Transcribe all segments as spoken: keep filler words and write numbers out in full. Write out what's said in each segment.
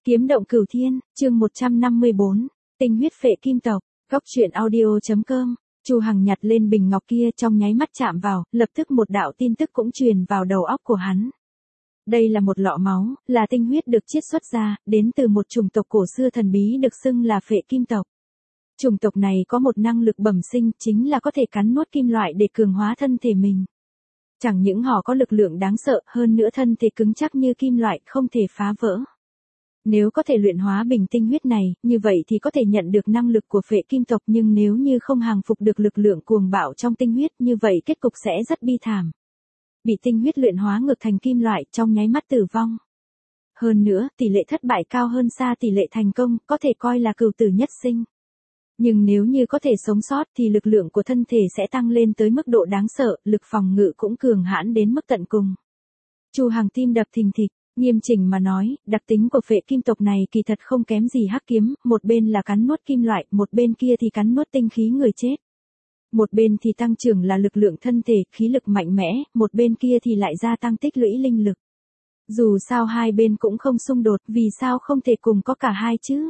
Kiếm động cửu thiên, chương một trăm năm mươi bốn, tinh huyết phệ kim tộc, góc truyện audio.com. Chu Hằng nhặt lên bình ngọc kia, trong nháy mắt chạm vào, lập tức một đạo tin tức cũng truyền vào đầu óc của hắn. Đây là một lọ máu, là tinh huyết được chiết xuất ra, đến từ một chủng tộc cổ xưa thần bí được xưng là phệ kim tộc. Chủng tộc này có một năng lực bẩm sinh, chính là có thể cắn nuốt kim loại để cường hóa thân thể mình. Chẳng những họ có lực lượng đáng sợ, hơn nữa thân thể cứng chắc như kim loại, không thể phá vỡ. Nếu có thể luyện hóa bình tinh huyết này, như vậy thì có thể nhận được năng lực của phệ kim tộc, nhưng nếu như không hàng phục được lực lượng cuồng bạo trong tinh huyết, như vậy kết cục sẽ rất bi thảm. Bị tinh huyết luyện hóa ngược thành kim loại, trong nháy mắt tử vong. Hơn nữa, tỷ lệ thất bại cao hơn xa tỷ lệ thành công, có thể coi là cửu tử nhất sinh. Nhưng nếu như có thể sống sót thì lực lượng của thân thể sẽ tăng lên tới mức độ đáng sợ, lực phòng ngự cũng cường hãn đến mức tận cùng. Chu Hằng tim đập thình thịch. Nghiêm chỉnh mà nói, đặc tính của phệ kim tộc này kỳ thật không kém gì hắc kiếm, một bên là cắn nuốt kim loại, một bên kia thì cắn nuốt tinh khí người chết. Một bên thì tăng trưởng là lực lượng thân thể, khí lực mạnh mẽ, một bên kia thì lại gia tăng tích lũy linh lực. Dù sao hai bên cũng không xung đột, vì sao không thể cùng có cả hai chứ?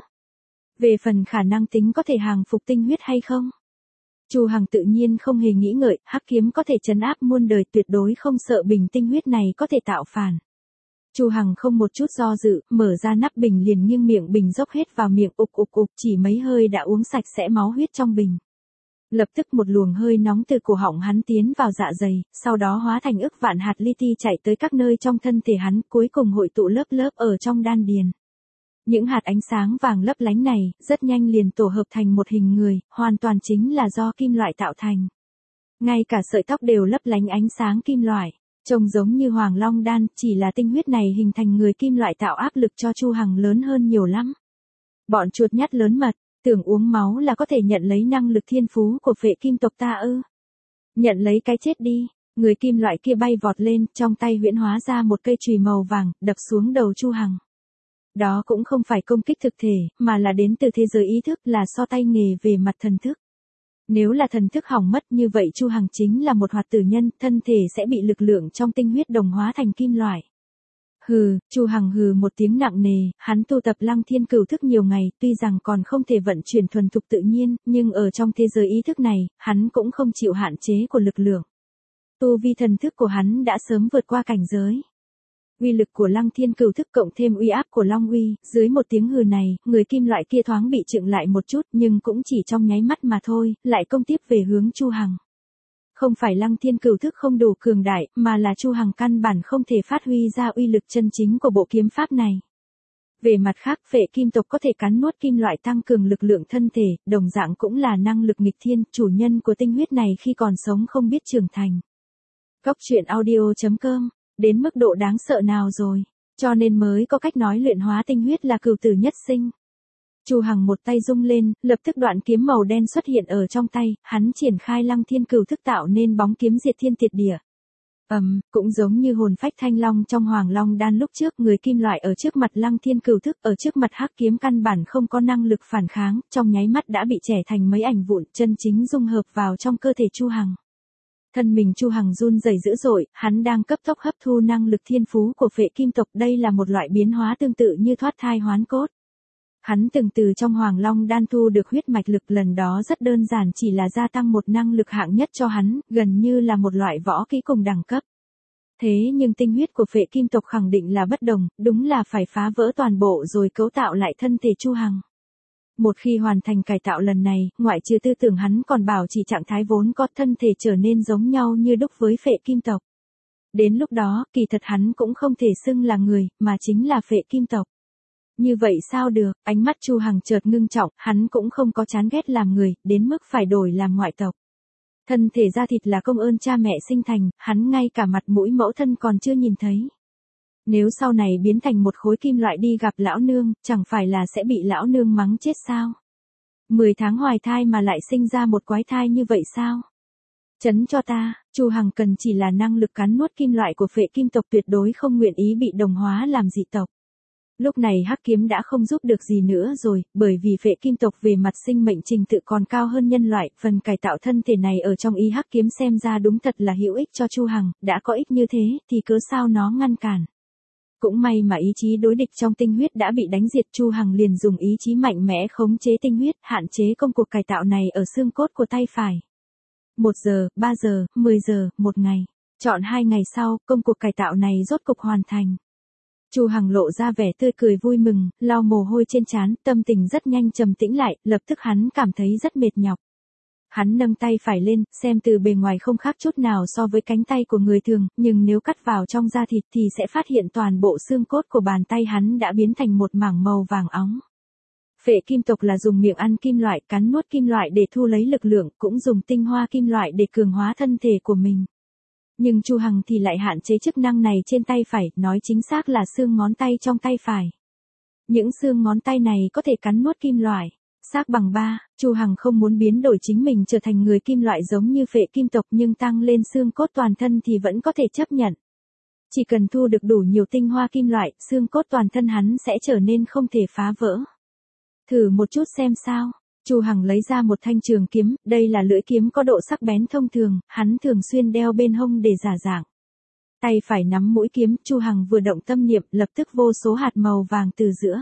Về phần khả năng tính có thể hàng phục tinh huyết hay không? Chu Hằng tự nhiên không hề nghĩ ngợi, hắc kiếm có thể trấn áp muôn đời, tuyệt đối không sợ bình tinh huyết này có thể tạo phản. Chu Hằng không một chút do dự, mở ra nắp bình liền nghiêng miệng bình dốc hết vào miệng, ục ục ục, chỉ mấy hơi đã uống sạch sẽ máu huyết trong bình. Lập tức một luồng hơi nóng từ cổ họng hắn tiến vào dạ dày, sau đó hóa thành ức vạn hạt li ti chạy tới các nơi trong thân thể hắn, cuối cùng hội tụ lớp lớp ở trong đan điền. Những hạt ánh sáng vàng lấp lánh này, rất nhanh liền tổ hợp thành một hình người, hoàn toàn chính là do kim loại tạo thành. Ngay cả sợi tóc đều lấp lánh ánh sáng kim loại. Trông giống như hoàng long đan, chỉ là tinh huyết này hình thành người kim loại tạo áp lực cho Chu Hằng lớn hơn nhiều lắm. Bọn chuột nhắt lớn mật, tưởng uống máu là có thể nhận lấy năng lực thiên phú của phệ kim tộc ta ư? Nhận lấy cái chết đi. Người kim loại kia bay vọt lên, trong tay huyễn hóa ra một cây chùy màu vàng, đập xuống đầu Chu Hằng. Đó cũng không phải công kích thực thể, mà là đến từ thế giới ý thức, là so tay nghề về mặt thần thức. Nếu là thần thức hỏng mất như vậy Chu Hằng chính là một hoạt tử nhân, thân thể sẽ bị lực lượng trong tinh huyết đồng hóa thành kim loại. Hừ, Chu Hằng hừ một tiếng nặng nề, hắn tu tập Lăng Thiên Cửu Thức nhiều ngày, tuy rằng còn không thể vận chuyển thuần thục tự nhiên, nhưng ở trong thế giới ý thức này, hắn cũng không chịu hạn chế của lực lượng. Tu vi thần thức của hắn đã sớm vượt qua cảnh giới. Uy lực của Lăng Thiên Cửu Thức cộng thêm uy áp của Long Uy, dưới một tiếng hừ này, người kim loại kia thoáng bị chững lại một chút, nhưng cũng chỉ trong nháy mắt mà thôi, lại công tiếp về hướng Chu Hằng. Không phải Lăng Thiên Cửu Thức không đủ cường đại, mà là Chu Hằng căn bản không thể phát huy ra uy lực chân chính của bộ kiếm pháp này. Về mặt khác, phệ kim tộc có thể cắn nuốt kim loại tăng cường lực lượng thân thể, đồng dạng cũng là năng lực nghịch thiên, chủ nhân của tinh huyết này khi còn sống không biết trưởng thành. Góc truyện audio.com. Đến mức độ đáng sợ nào rồi, cho nên mới có cách nói luyện hóa tinh huyết là cửu tử nhất sinh. Chu Hằng một tay rung lên, lập tức đoạn kiếm màu đen xuất hiện ở trong tay, hắn triển khai Lăng Thiên Cửu Thức tạo nên bóng kiếm diệt thiên tiệt địa. Ầm, um, cũng giống như hồn phách thanh long trong Hoàng Long đan lúc trước, người kim loại ở trước mặt Lăng Thiên Cửu Thức, ở trước mặt hắc kiếm căn bản không có năng lực phản kháng, trong nháy mắt đã bị chẻ thành mấy ảnh vụn, chân chính dung hợp vào trong cơ thể Chu Hằng. Thân mình Chu Hằng run rẩy dữ dội, hắn đang cấp tốc hấp thu năng lực thiên phú của phệ kim tộc, đây là một loại biến hóa tương tự như thoát thai hoán cốt. Hắn từng từ trong Hoàng Long đan thu được huyết mạch lực, lần đó rất đơn giản, chỉ là gia tăng một năng lực hạng nhất cho hắn, gần như là một loại võ kỹ cùng đẳng cấp. Thế nhưng tinh huyết của phệ kim tộc khẳng định là bất đồng, đúng là phải phá vỡ toàn bộ rồi cấu tạo lại thân thể Chu Hằng. Một khi hoàn thành cải tạo lần này, ngoại trừ tư tưởng hắn còn bảo trì trạng thái vốn có, thân thể trở nên giống nhau như đúc với phệ kim tộc. Đến lúc đó, kỳ thật hắn cũng không thể xưng là người, mà chính là phệ kim tộc. Như vậy sao được, ánh mắt Chu Hằng chợt ngưng trọng, hắn cũng không có chán ghét làm người, đến mức phải đổi làm ngoại tộc. Thân thể da thịt là công ơn cha mẹ sinh thành, hắn ngay cả mặt mũi mẫu thân còn chưa nhìn thấy. Nếu sau này biến thành một khối kim loại đi gặp lão nương, chẳng phải là sẽ bị lão nương mắng chết sao? Mười tháng hoài thai mà lại sinh ra một quái thai như vậy sao? Chấn cho ta, Chu Hằng cần chỉ là năng lực cắn nuốt kim loại của phệ kim tộc, tuyệt đối không nguyện ý bị đồng hóa làm dị tộc. Lúc này hắc kiếm đã không giúp được gì nữa rồi, bởi vì phệ kim tộc về mặt sinh mệnh trình tự còn cao hơn nhân loại, phần cải tạo thân thể này ở trong ý hắc kiếm xem ra đúng thật là hữu ích cho Chu Hằng, đã có ích như thế thì cớ sao nó ngăn cản. Cũng may mà ý chí đối địch trong tinh huyết đã bị đánh diệt, Chu Hằng liền dùng ý chí mạnh mẽ khống chế tinh huyết, hạn chế công cuộc cải tạo này ở xương cốt của tay phải. Một giờ, ba giờ, mười giờ, một ngày. Chọn hai ngày sau, công cuộc cải tạo này rốt cục hoàn thành. Chu Hằng lộ ra vẻ tươi cười vui mừng, lau mồ hôi trên trán, tâm tình rất nhanh trầm tĩnh lại, lập tức hắn cảm thấy rất mệt nhọc. Hắn nâng tay phải lên, xem từ bề ngoài không khác chút nào so với cánh tay của người thường, nhưng nếu cắt vào trong da thịt thì sẽ phát hiện toàn bộ xương cốt của bàn tay hắn đã biến thành một mảng màu vàng óng. Phệ kim tộc là dùng miệng ăn kim loại, cắn nuốt kim loại để thu lấy lực lượng, cũng dùng tinh hoa kim loại để cường hóa thân thể của mình. Nhưng Chu Hằng thì lại hạn chế chức năng này trên tay phải, nói chính xác là xương ngón tay trong tay phải. Những xương ngón tay này có thể cắn nuốt kim loại. Xác bằng ba, Chu Hằng không muốn biến đổi chính mình trở thành người kim loại giống như phệ kim tộc, nhưng tăng lên xương cốt toàn thân thì vẫn có thể chấp nhận. Chỉ cần thu được đủ nhiều tinh hoa kim loại, xương cốt toàn thân hắn sẽ trở nên không thể phá vỡ. Thử một chút xem sao. Chu Hằng lấy ra một thanh trường kiếm, đây là lưỡi kiếm có độ sắc bén thông thường, hắn thường xuyên đeo bên hông để giả dạng. Tay phải nắm mũi kiếm, Chu Hằng vừa động tâm niệm, lập tức vô số hạt màu vàng từ giữa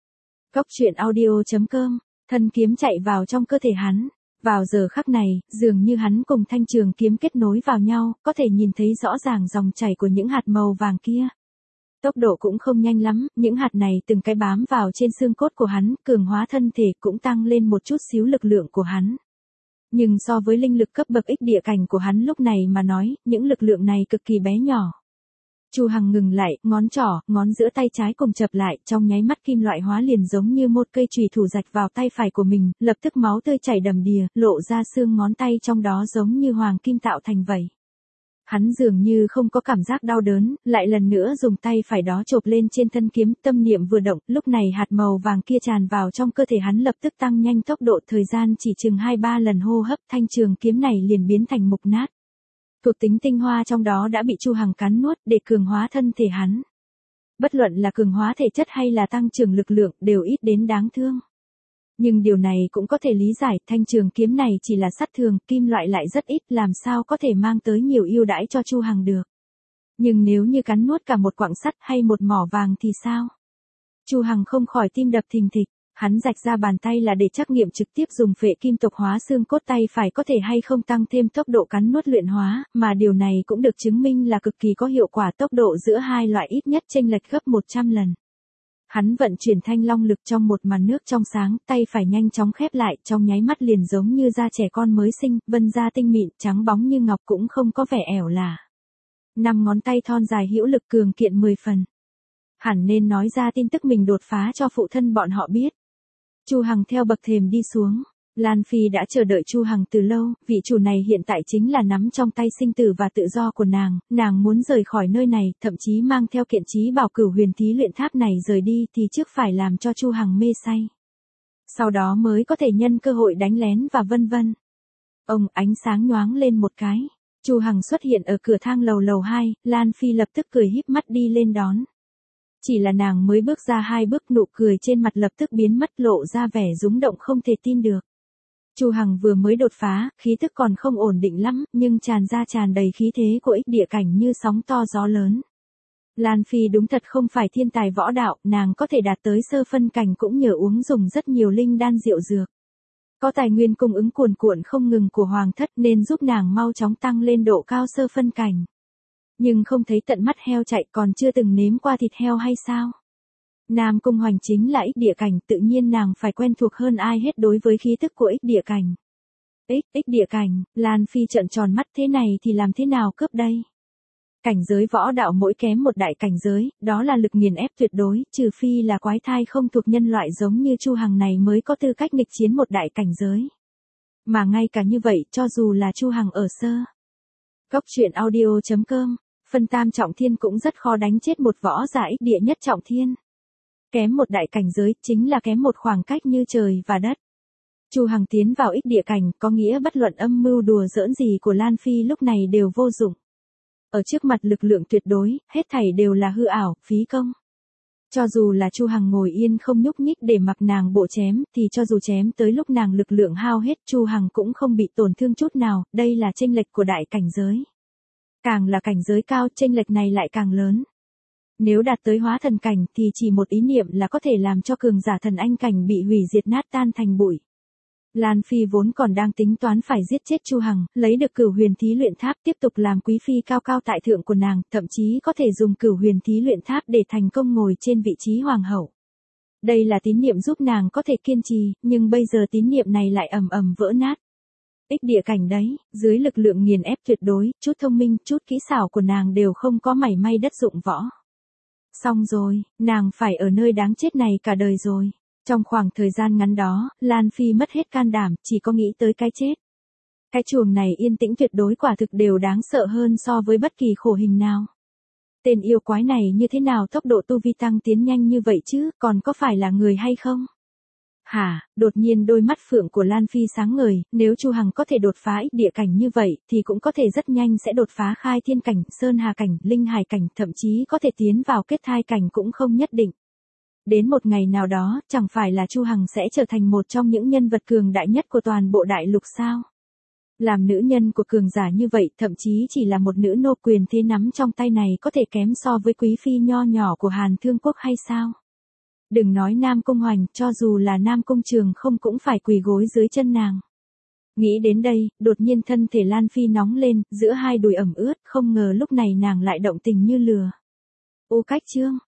Góc truyện audio chấm com, thân kiếm chạy vào trong cơ thể hắn. Vào giờ khắc này, dường như hắn cùng thanh trường kiếm kết nối vào nhau, có thể nhìn thấy rõ ràng dòng chảy của những hạt màu vàng kia. Tốc độ cũng không nhanh lắm, những hạt này từng cái bám vào trên xương cốt của hắn, cường hóa thân thể, cũng tăng lên một chút xíu lực lượng của hắn. Nhưng so với linh lực cấp bậc ích địa cảnh của hắn lúc này mà nói, những lực lượng này cực kỳ bé nhỏ. Chu Hằng ngừng lại, ngón trỏ, ngón giữa tay trái cùng chập lại, trong nháy mắt kim loại hóa liền giống như một cây chùy thủ rạch vào tay phải của mình, lập tức máu tươi chảy đầm đìa, lộ ra xương ngón tay trong đó giống như hoàng kim tạo thành vậy. Hắn dường như không có cảm giác đau đớn, lại lần nữa dùng tay phải đó chộp lên trên thân kiếm, tâm niệm vừa động, lúc này hạt màu vàng kia tràn vào trong cơ thể hắn, lập tức tăng nhanh tốc độ, thời gian chỉ chừng hai ba lần hô hấp, thanh trường kiếm này liền biến thành mục nát. Thuộc tính tinh hoa trong đó đã bị Chu Hằng cắn nuốt để cường hóa thân thể hắn. Bất luận là cường hóa thể chất hay là tăng trưởng lực lượng đều ít đến đáng thương. Nhưng điều này cũng có thể lý giải, thanh trường kiếm này chỉ là sắt thường, kim loại lại rất ít, làm sao có thể mang tới nhiều ưu đãi cho Chu Hằng được. Nhưng nếu như cắn nuốt cả một quặng sắt hay một mỏ vàng thì sao? Chu Hằng không khỏi tim đập thình thịch, hắn rạch ra bàn tay là để trắc nghiệm trực tiếp dùng phệ kim tộc hóa xương cốt tay phải có thể hay không tăng thêm tốc độ cắn nuốt luyện hóa, mà điều này cũng được chứng minh là cực kỳ có hiệu quả, tốc độ giữa hai loại ít nhất chênh lệch gấp một trăm lần. Hắn vận chuyển thanh long lực trong một màn nước trong sáng, tay phải nhanh chóng khép lại, trong nháy mắt liền giống như da trẻ con mới sinh, vân da tinh mịn, trắng bóng như ngọc, cũng không có vẻ ẻo lả. Năm ngón tay thon dài hữu lực, cường kiện mười phần. Hẳn nên nói ra tin tức mình đột phá cho phụ thân bọn họ biết. Chu Hằng theo bậc thềm đi xuống. Lan Phi đã chờ đợi Chu Hằng từ lâu, vị chủ này hiện tại chính là nắm trong tay sinh tử và tự do của nàng, nàng muốn rời khỏi nơi này, thậm chí mang theo kiện chí bảo cửu huyền thí luyện tháp này rời đi thì trước phải làm cho Chu Hằng mê say. Sau đó mới có thể nhân cơ hội đánh lén và vân vân. Ông, ánh sáng nhoáng lên một cái. Chu Hằng xuất hiện ở cửa thang lầu lầu hai, Lan Phi lập tức cười híp mắt đi lên đón. Chỉ là nàng mới bước ra hai bước, nụ cười trên mặt lập tức biến mất, lộ ra vẻ rúng động không thể tin được. Chu Hằng vừa mới đột phá, khí tức còn không ổn định lắm, nhưng tràn ra tràn đầy khí thế của ích địa cảnh như sóng to gió lớn. Lan Phi đúng thật không phải thiên tài võ đạo, nàng có thể đạt tới sơ phân cảnh cũng nhờ uống dùng rất nhiều linh đan diệu dược. Có tài nguyên cung ứng cuồn cuộn không ngừng của hoàng thất nên giúp nàng mau chóng tăng lên độ cao sơ phân cảnh. Nhưng không thấy tận mắt heo chạy, còn chưa từng nếm qua thịt heo hay sao? Nam Cung Hoành chính là ích địa cảnh, tự nhiên nàng phải quen thuộc hơn ai hết đối với khí tức của ích địa cảnh. Ích, ích địa cảnh, Lan Phi trợn tròn mắt, thế này thì làm thế nào cướp đây? Cảnh giới võ đạo mỗi kém một đại cảnh giới, đó là lực nghiền ép tuyệt đối, trừ phi là quái thai không thuộc nhân loại giống như Chu Hằng này mới có tư cách nghịch chiến một đại cảnh giới. Mà ngay cả như vậy, cho dù là Chu Hằng ở sơ Góc truyện audio chấm com, phân tam trọng thiên cũng rất khó đánh chết một võ giả ích địa nhất trọng thiên. Kém một đại cảnh giới, chính là kém một khoảng cách như trời và đất. Chu Hằng tiến vào ích địa cảnh, có nghĩa bất luận âm mưu đùa giỡn gì của Lan Phi lúc này đều vô dụng. Ở trước mặt lực lượng tuyệt đối, hết thảy đều là hư ảo, phí công. Cho dù là Chu Hằng ngồi yên không nhúc nhích để mặc nàng bộ chém, thì cho dù chém tới lúc nàng lực lượng hao hết, Chu Hằng cũng không bị tổn thương chút nào, đây là chênh lệch của đại cảnh giới. Càng là cảnh giới cao, chênh lệch này lại càng lớn. Nếu đạt tới hóa thần cảnh thì chỉ một ý niệm là có thể làm cho cường giả thần anh cảnh bị hủy diệt nát tan thành bụi. Lan Phi vốn còn đang tính toán phải giết chết Chu Hằng, lấy được Cửu Huyền Thí Luyện Tháp tiếp tục làm quý phi cao cao tại thượng của nàng, thậm chí có thể dùng Cửu Huyền Thí Luyện Tháp để thành công ngồi trên vị trí hoàng hậu. Đây là tín niệm giúp nàng có thể kiên trì, nhưng bây giờ tín niệm này lại ầm ầm vỡ nát. Ích địa cảnh đấy, dưới lực lượng nghiền ép tuyệt đối, chút thông minh, chút kỹ xảo của nàng đều không có mảy may đất dụng võ. Xong rồi, nàng phải ở nơi đáng chết này cả đời rồi. Trong khoảng thời gian ngắn đó, Lan Phi mất hết can đảm, chỉ có nghĩ tới cái chết. Cái chuồng này yên tĩnh tuyệt đối quả thực đều đáng sợ hơn so với bất kỳ khổ hình nào. Tên yêu quái này như thế nào tốc độ tu vi tăng tiến nhanh như vậy chứ, còn có phải là người hay không? Hả, đột nhiên đôi mắt phượng của Lan Phi sáng ngời, nếu Chu Hằng có thể đột phá ích địa cảnh như vậy, thì cũng có thể rất nhanh sẽ đột phá khai thiên cảnh, sơn hà cảnh, linh hải cảnh, thậm chí có thể tiến vào kết thai cảnh cũng không nhất định. Đến một ngày nào đó, chẳng phải là Chu Hằng sẽ trở thành một trong những nhân vật cường đại nhất của toàn bộ đại lục sao? Làm nữ nhân của cường giả như vậy, thậm chí chỉ là một nữ nô quyền thế nắm trong tay này có thể kém so với quý phi nho nhỏ của Hàn Thương Quốc hay sao? Đừng nói Nam Cung Hoành, cho dù là Nam Cung Trường không cũng phải quỳ gối dưới chân nàng. Nghĩ đến đây, đột nhiên thân thể Lan Phi nóng lên, giữa hai đùi ẩm ướt, không ngờ lúc này nàng lại động tình như lừa. Ô cách chương,